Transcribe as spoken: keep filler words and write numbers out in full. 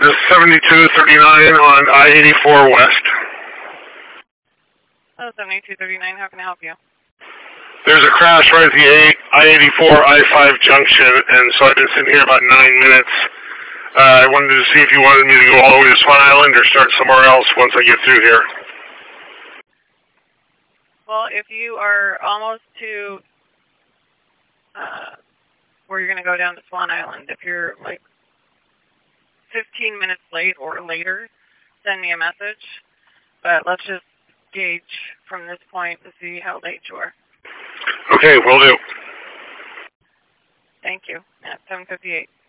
This is seventy-two thirty-nine on I eighty-four West. Oh, seventy-two thirty-nine, how can I help you? There's a crash right at the I eighty-four I five junction, and so I've been sitting here about nine minutes. Uh, I wanted to see if you wanted me to go all the way to Swan Island or start somewhere else once I get through here. Well, if you are almost to uh, where you're going to go down to Swan Island, if you're like fifteen minutes late or later, send me a message. But let's just gauge from this point to see how late you are. Okay, will do. Thank you. At seven fifty-eight.